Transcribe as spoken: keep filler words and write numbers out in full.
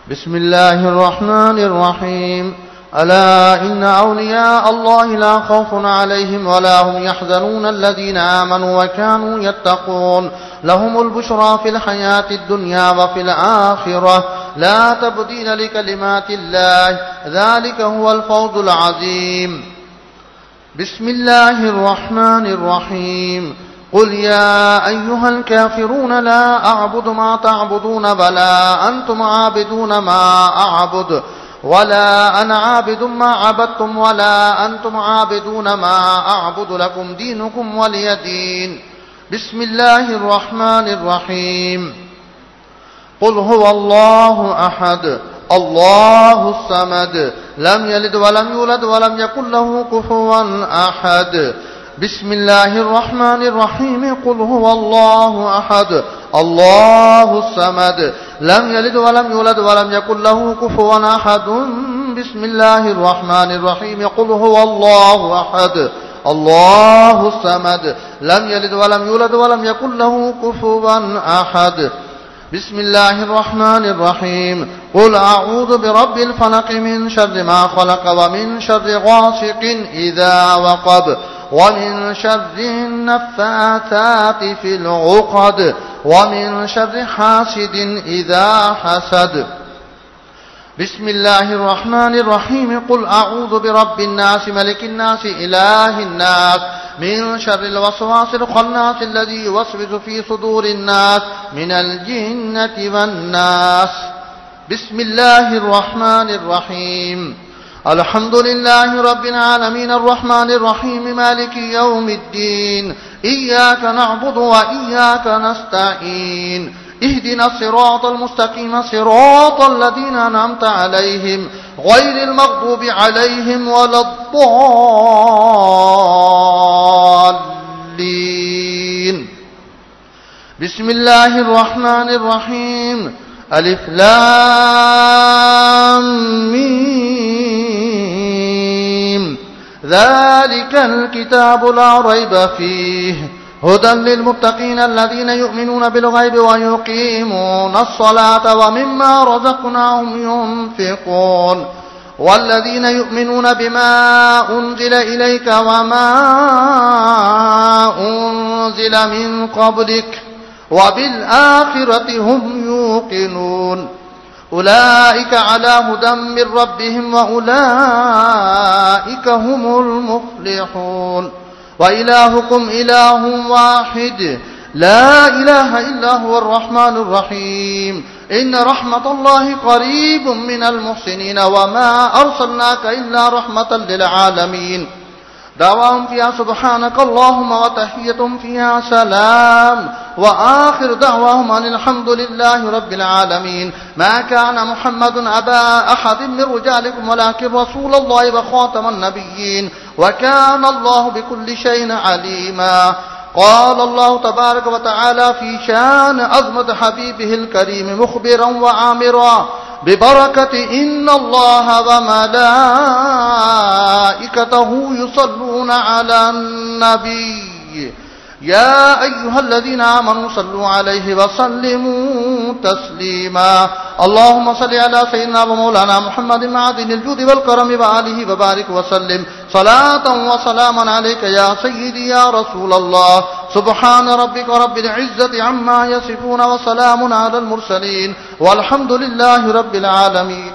بسم الله الرحمن الرحيم ألا إن أولياء الله لا خوف عليهم ولا هم يحزنون الذين آمنوا وكانوا يتقون لهم البشرى في الحياة الدنيا وفي الآخرة لا تبديل لكلمات الله ذلك هو الفوز العظيم. بسم الله الرحمن الرحيم قل يا أيها الكافرون لا أعبد ما تعبدون ولا أنتم عابدون ما أعبد ولا أنا عابد ما عبدتم ولا أنتم عابدون ما أعبد لكم دينكم ولي دين. بسم الله الرحمن الرحيم قل هو الله أحد الله الصمد لم يلد ولم يولد ولم يكن له كفوا أحد. بسم الله الرحمن الرحيم قل هو الله أحد الله الصمد لم يلد ولم يولد ولم يكن له كفوا أحد. بسم الله الرحمن الرحيم قل هو الله أحد الله الصمد لم يلد ولم يولد ولم يكن له كفوا أحد. بسم الله الرحمن الرحيم قل أعوذ برب الفلق من شر ما خلق ومن شر غاسق إذا وقب ومن شر النفاثات في العقد ومن شر حاسد إذا حسد. بسم الله الرحمن الرحيم قل أعوذ برب الناس ملك الناس إله الناس من شر الوسواس الخناس الذي يوسوس في صدور الناس من الجنة والناس. بسم الله الرحمن الرحيم الحمد لله رب العالمين الرحمن الرحيم مالك يوم الدين إياك نعبد وإياك نستعين اهدنا الصراط المستقيم صراط الذين أنعمت عليهم غير المغضوب عليهم ولا الضالين. بسم الله الرحمن الرحيم ألف لام ميم ذلك الكتاب لا ريب فيه هدى للمتقين الذين يؤمنون بالغيب ويقيمون الصلاة ومما رزقناهم ينفقون والذين يؤمنون بما أنزل إليك وما أنزل من قبلك وبالآخرة هم يوقنون أولئك على هدى من ربهم وأولئك هم المفلحون. وإلهكم إله واحد لا إله إلا هو الرحمن الرحيم إن رحمة الله قريب من المحسنين وما أرسلناك إلا رحمة للعالمين. دعواهم فيها سبحانك اللهم وتحيتهم فيها سلام وآخر دعواهم أن الحمد لله رب العالمين. ما كان محمد أبا أحد من رجالكم ولكن رسول الله وخاتم النبيين وكان الله بكل شيء عليما. قال الله تبارك وتعالى في شان عظمة حبيبه الكريم مخبرا وعامرا ببركة إن الله وملائكته يصلون على النبي يا أيها الذين آمنوا صلوا عليه وسلموا تسليما. اللهم صل على سيدنا ومولانا محمد معدن الجود والكرم وآله وبارك وسلم صلاة وسلاما عليك يا سيدي يا رسول الله. سبحان ربك رب العزة عما يصفون وسلام على المرسلين والحمد لله رب العالمين.